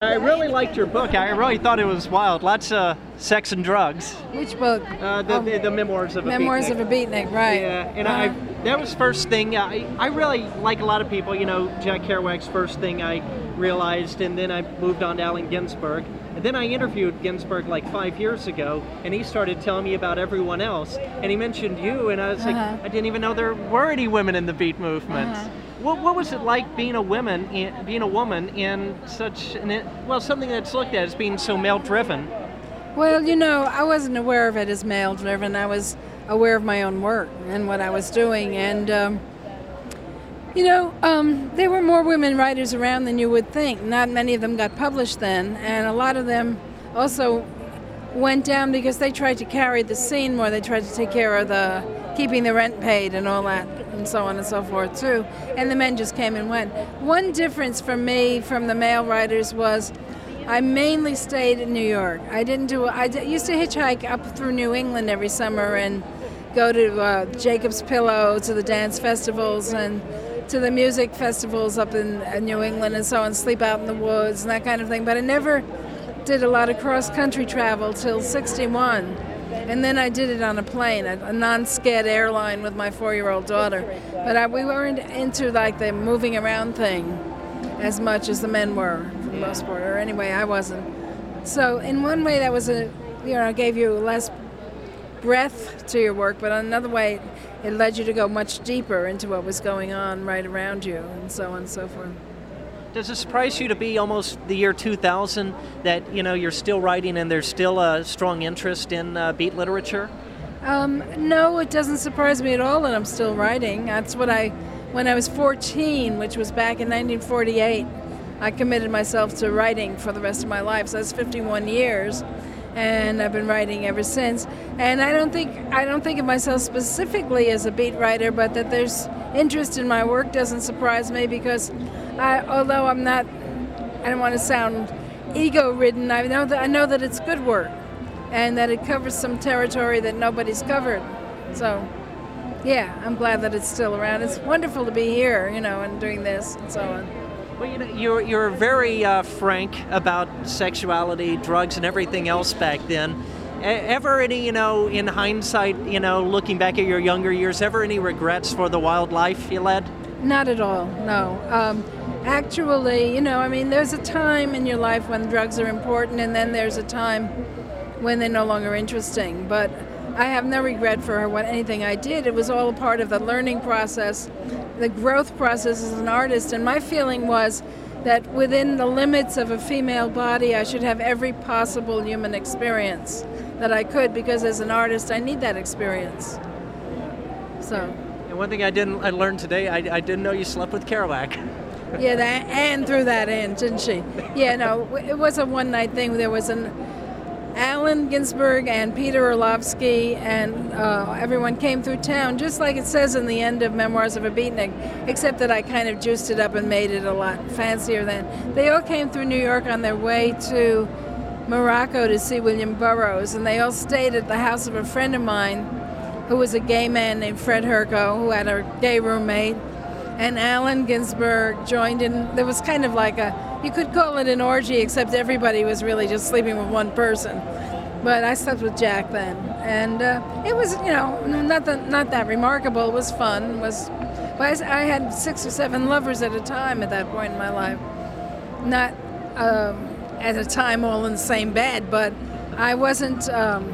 I really liked your book. I really thought it was wild. Lots of sex and drugs. Which book? The Memoirs of a Beatnik. Memoirs of a Beatnik, right. Yeah, and that was first thing. I really, like a lot of people, Jack Kerouac's first thing I realized, and then I moved on to Allen Ginsberg. And then I interviewed Ginsberg like 5 years ago, and he started telling me about everyone else. And he mentioned you, and I was like, I didn't even know there were any women in the beat movement. What was it like being a woman in such something that's looked at as being so male-driven? Well, I wasn't aware of it as male-driven. I was aware of my own work and what I was doing, and there were more women writers around than you would think. Not many of them got published then, and a lot of them also went down because they tried to carry the scene more. They tried to take care of the keeping the rent paid and all that, and so on and so forth too. And the men just came and went. One difference for me from the male writers was I mainly stayed in New York. I used to hitchhike up through New England every summer and go to Jacob's Pillow, to the dance festivals and to the music festivals up in New England and so on, sleep out in the woods and that kind of thing. But I never did a lot of cross-country travel till 1961. And then I did it on a plane, a non-Sched airline with my 4-year-old daughter. But we weren't into like the moving around thing as much as the men were, for the most part. Or anyway, I wasn't. So in one way that was gave you less breadth to your work, but in another way it led you to go much deeper into what was going on right around you and so on and so forth. Does it surprise you to be almost the year 2000 that you're still writing and there's still a strong interest in beat literature? No, it doesn't surprise me at all that I'm still writing. That's when I was 14, which was back in 1948, I committed myself to writing for the rest of my life. So that's 51 years, and I've been writing ever since. And I don't think of myself specifically as a beat writer, but that there's interest in my work doesn't surprise me because although I don't want to sound ego-ridden, I know that it's good work and that it covers some territory that nobody's covered. So, yeah, I'm glad that it's still around. It's wonderful to be here, and doing this and so on. Well, you're very frank about sexuality, drugs, and everything else back then. Ever any, in hindsight, looking back at your younger years, ever any regrets for the wild life you led? Not at all, no. Actually, there's a time in your life when drugs are important, and then there's a time when they're no longer interesting. But I have no regret for anything I did. It was all a part of the learning process, the growth process as an artist. And my feeling was that within the limits of a female body, I should have every possible human experience that I could, because as an artist, I need that experience. So. And one thing I learned today, I didn't know you slept with Kerouac. Yeah, Anne threw that in, didn't she? Yeah, no, it was a one-night thing. There was an Allen Ginsberg and Peter Orlovsky, and everyone came through town, just like it says in the end of Memoirs of a Beatnik, except that I kind of juiced it up and made it a lot fancier then. They all came through New York on their way to Morocco to see William Burroughs, and they all stayed at the house of a friend of mine who was a gay man named Fred Herco, who had a gay roommate. And Allen Ginsberg joined in. There was kind of like you could call it an orgy, except everybody was really just sleeping with one person. But I slept with Jack then. And it was, not that remarkable. It was fun. But I had 6 or 7 lovers at a time at that point in my life. Not at a time all in the same bed, but I wasn't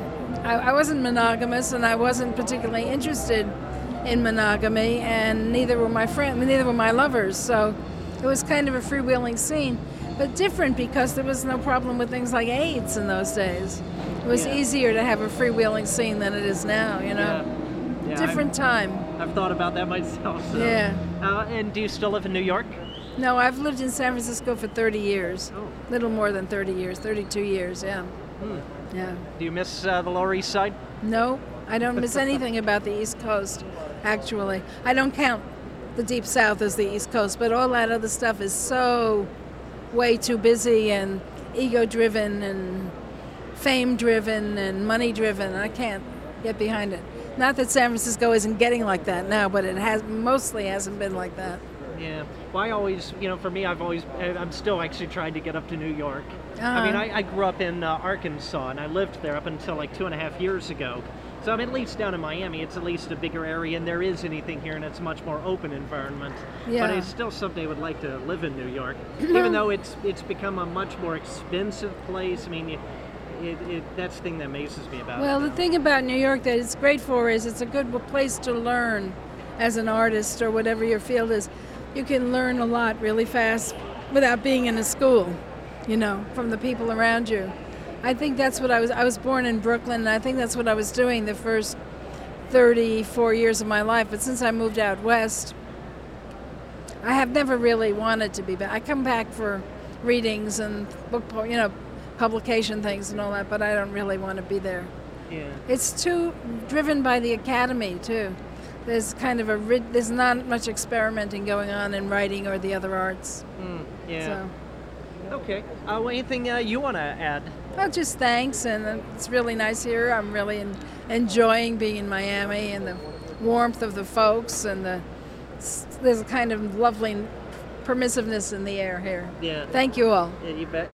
monogamous, and I wasn't particularly interested in monogamy, and neither were my lovers. So it was kind of a freewheeling scene, but different because there was no problem with things like AIDS in those days. It was easier to have a freewheeling scene than it is now, Yeah, different time. I've thought about that myself. So. Yeah. And do you still live in New York? No, I've lived in San Francisco for 30 years. Oh. Little more than 30 years, 32 years, yeah. Yeah. Do you miss the Lower East Side? No, I don't miss anything about the East Coast, actually. I don't count the Deep South as the East Coast, but all that other stuff is so way too busy and ego-driven and fame-driven and money-driven. I can't get behind it. Not that San Francisco isn't getting like that now, but it mostly hasn't been like that. Yeah. Well, I always, for me, I'm still actually trying to get up to New York. I mean, I grew up in Arkansas, and I lived there up until like 2.5 years ago. So I'm at least down in Miami. It's at least a bigger area, and there is anything here, and it's a much more open environment. Yeah. But I still someday would like to live in New York, even though it's become a much more expensive place. I mean, that's the thing that amazes me about it. Well, the thing about New York that it's great for is it's a good place to learn as an artist or whatever your field is. You can learn a lot really fast without being in a school, from the people around you. I think that's what I was born in Brooklyn, and I think that's what I was doing the first 34 years of my life. But since I moved out west, I have never really wanted to be back. I come back for readings and publication things and all that, but I don't really want to be there. Yeah. It's too driven by the academy, too. There's there's not much experimenting going on in writing or the other arts. Yeah. So. Okay. Well, anything you want to add? Well, just thanks, and it's really nice here. I'm really enjoying being in Miami and the warmth of the folks, and there's a kind of lovely permissiveness in the air here. Yeah. Thank you all. Yeah, you bet.